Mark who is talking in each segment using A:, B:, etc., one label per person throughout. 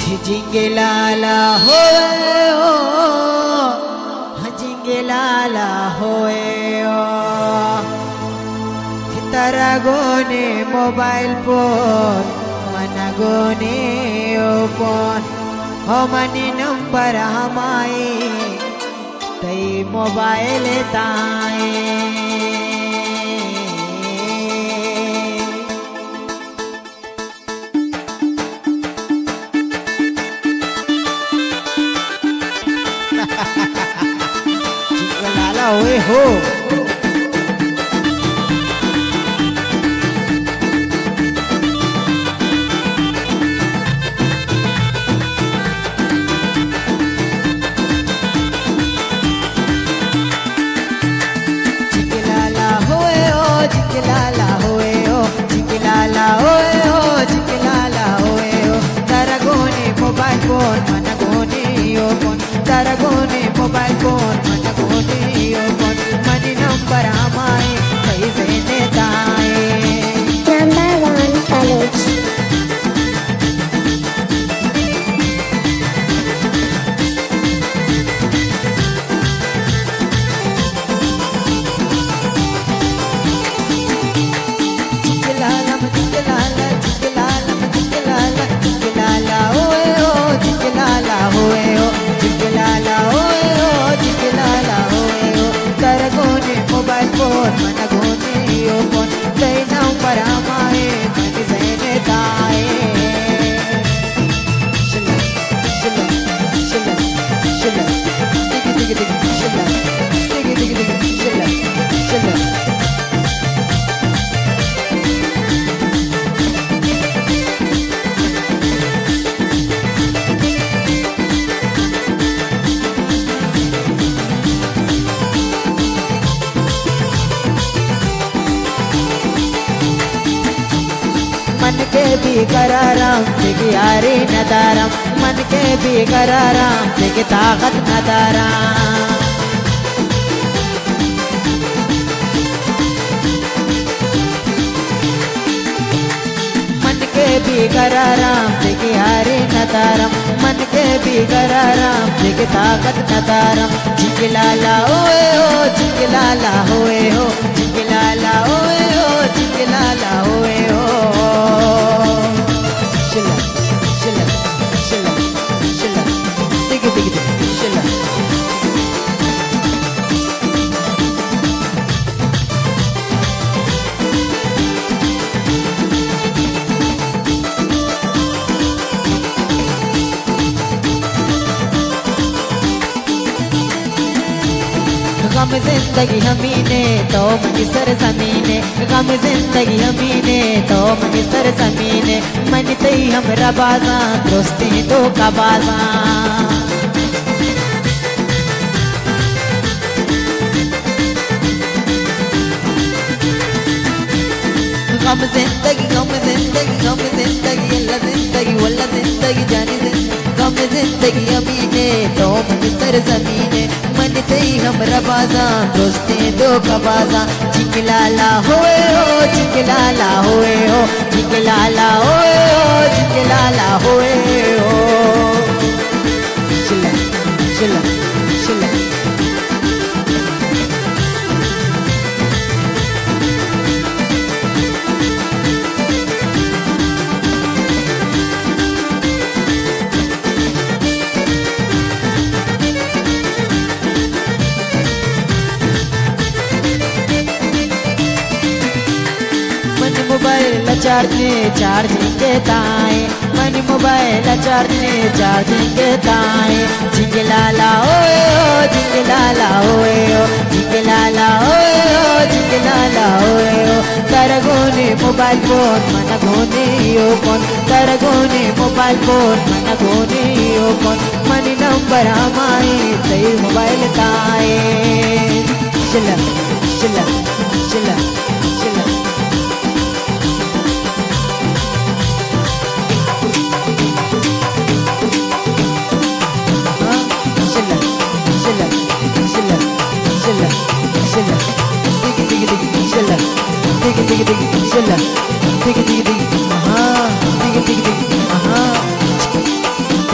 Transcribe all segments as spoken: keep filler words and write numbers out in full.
A: झिझिंगे लाला होए ओ, झिझिंगे लाला होए ओ, तारा गोने मोबाइल फोन मना गोने ओपन हो मनी नंबर हमाई तई मोबाइल ताए लाला हुए हो चिकलाला हुए हो चिकलाला हुए हो चिकलाला हुए हो चिकलाला हुए हो तारा गोने मोबाइल फोन मना गोने ओपन तारा गोने मोबाइल फोन मना गोने ओपन मनी नंबर हमारे कैसे नेताए
B: नंबर वन कॉलेज
A: चिकलाला चिकलाला चिकलाला चिकलाला चिकलाला ओए ओ चिकलाला होए ओ चिकलाला ओए ओ चिकलाला होए ओ तारा गोने मोबाइल फोन मना गोने ओपन कई नंबर हमारे मनी से ताए शिला शिला शिला शिला दिग दिग दिग शिला दिग दिग दिग शिला शिला मन के भी कराराम दिग यारी नदारम मन के भी कराराम दिग ताकत नदाराम मन के भी कराराम दिग यारी नदारम मन के भी कराराम दिग ताकत नदारम चिकलाला ओए ओ चिकलाला होए हो चिकलाला ओए ओ चिकलाला होए हो शिला शिला शिला शिला दिग दिग दिग शिला गम जिंदगी हमीने तो मनी सर जमीने गम जिंदगी हमीने तो मनी सर जमीने मन तई हमरा बाजा दोस्ती तो का बाजा गम जिंदगी गम जिंदगी गम जिंदगी अल्लाह जिंदगी वल्ला जिंदगी जानी जिंदगी गम जिंदगी अमीने तो मन सर जमीने मन तई हमरा बाजा दोस्ती दो का बाजा चिकलाला होए हो चिकलाला होए हो चिकलाला होए हो चिकलाला होए हो शिला शिला शिला मोबाइल चार्ज ने चार्जिंग के ताए मन मोबाइल चार्ज ने चार्जिंग के ताए झिंगलाला ओए ओ झिंगलाला ओए ओ झिंगलाला ओए ओ झिंगलाला ओए ओ तारा गोने मोबाइल फोन मना गोने ओपन तारा गोने मोबाइल फोन मना गोने ओपन मनी नंबर हमारे तई मोबाइल ताए शिला शिला शिला शिला Dig dig dig shilla dig dig dig aha dig dig dig aha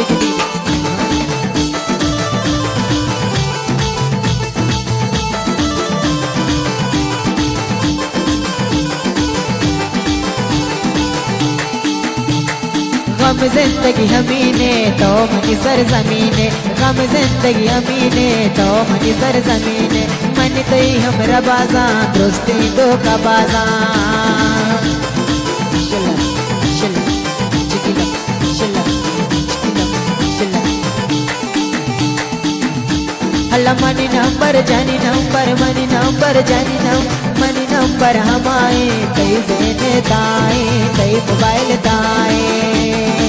A: गम जिंदगी हमीने तो मनी सर जमीने, गम जिंदगी हमीने तो मनी सर जमीने, मन तई हमरा बाजा दोस्ती दो का बाजा। शिला शिला चिकिला शिला चिकिला शिला हल्ला मनी नंबर जानी नंबर मनी नंबर जानी नंबर मनी नंबर हमारे तई जेने ताए तई मोबाइल ताए।